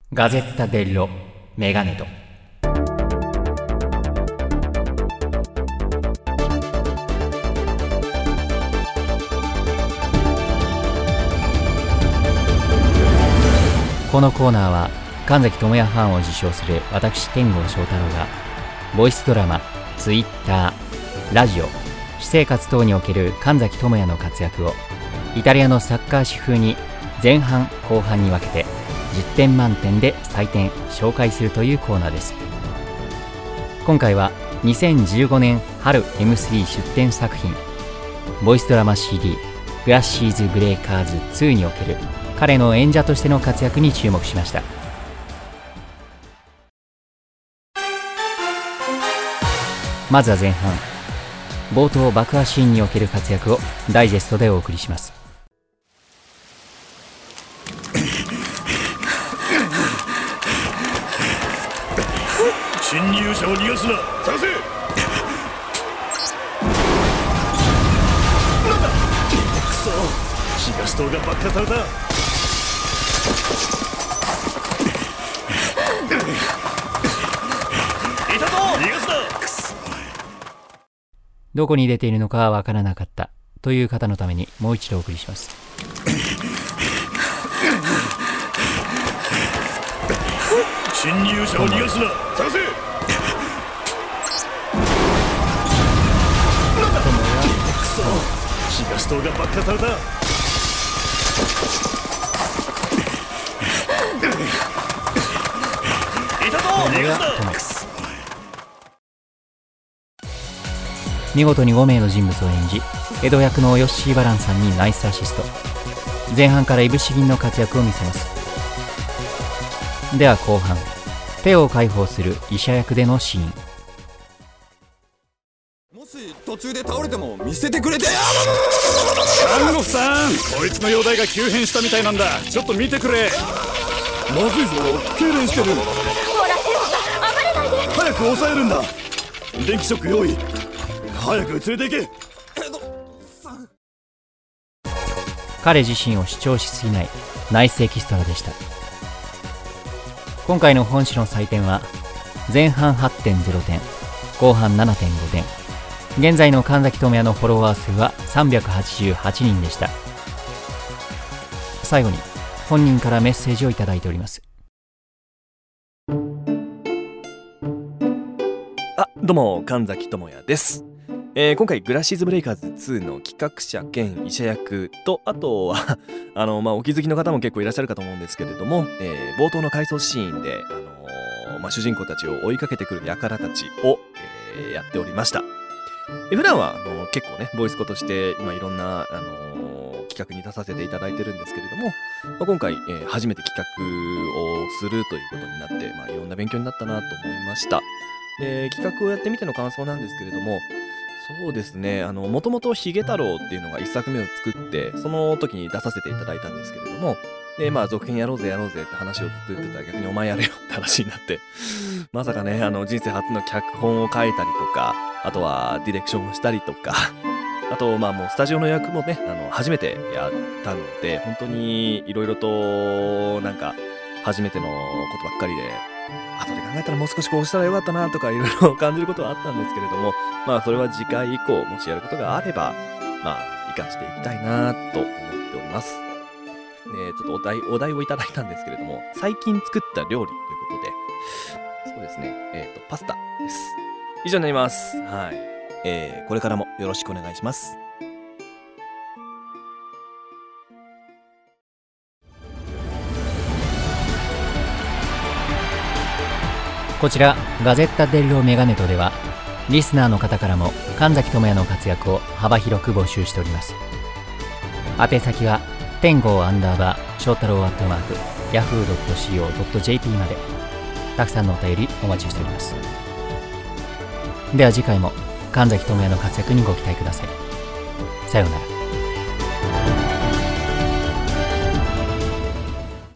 ガゼッタ・デッロ・メガネト。このコーナーは神崎智也ファンを自称する私天郷翔太郎がボイスドラマ、ツイッター、ラジオ、私生活等における神崎智也の活躍をイタリアのサッカー史風に前半後半に分けて10点満点で採点紹介するというコーナーです。今回は2015年春 M3 出展作品ボイスドラマ CD グラッシーズブレイカーズ2における彼の演者としての活躍に注目しました。まずは前半冒頭爆破シーンにおける活躍をダイジェストでお送りします。 侵入者を逃がすな。探せ。なんだ。くそ、東棟が爆破された。いたぞ、逃がすな。くそ。 どこに出ているのかはわからなかったという方のためにもう一度お送りします。 侵入者を逃がすな。探せ。なんだ。くそ、東棟が爆破された。いたぞ、逃がすな。 見事に5名の人物を演じ江戸役のヨッシー・バランさんにナイスアシスト。前半からいぶし銀の活躍を見せます。では後半、手を解放する医者役でのシーン。 もし途中で倒れても見せてくれて。 看護婦さん、こいつの容体が急変したみたいなんだ。ちょっと見てくれ。 まずいぞ、痙攣してる。 ほらテオさん、暴れないで。 早く抑えるんだ。電気ショック用意。早く連れて行け。 彼自身を主張しすぎないナイスエキストラでした。今回の本誌の採点は前半 8.0 点、後半 7.5 点。現在の神崎智也のフォロワー数は388人でした。最後に本人からメッセージをいただいております。 どうも神崎智也です。今回グラシーズブレイカーズ2の企画者兼医者役と、あとはお気づきの方も結構いらっしゃるかと思うんですけれども、冒頭の回想シーンで、主人公たちを追いかけてくる輩たちを、やっておりました。普段は結構ねボイスコとして今いろんな、企画に出させていただいてるんですけれども、今回、初めて企画をするということになって、いろんな勉強になったなと思いました。で、企画をやってみての感想なんですけれども、そうですね、もともとヒゲ太郎っていうのが1作目を作って、その時に出させていただいたんですけれども、で、続編やろうぜって話をずっと言ってたら、逆にお前やれよって話になって、まさかね、人生初の脚本を書いたりとか、あとはディレクションをしたりとか、あともうスタジオの役もね、初めてやったので、本当にいろいろとなんか初めてのことばっかりで、後で考えたらもう少しこうしたらよかったなとかいろいろ感じることはあったんですけれども、それは次回以降もしやることがあれば生かしていきたいなと思っております。ちょっとお題をいただいたんですけれども、最近作った料理ということで、そうですね、パスタです。以上になります。はい。これからもよろしくお願いします。 こちらガゼッタ・デッロ・メガネトではリスナーの方からも神崎智也の活躍を幅広く募集しております。宛先は天郷_翔太郎@yahoo.co.jp まで。たくさんのお便りお待ちしております。では次回も神崎智也の活躍にご期待ください。さようなら。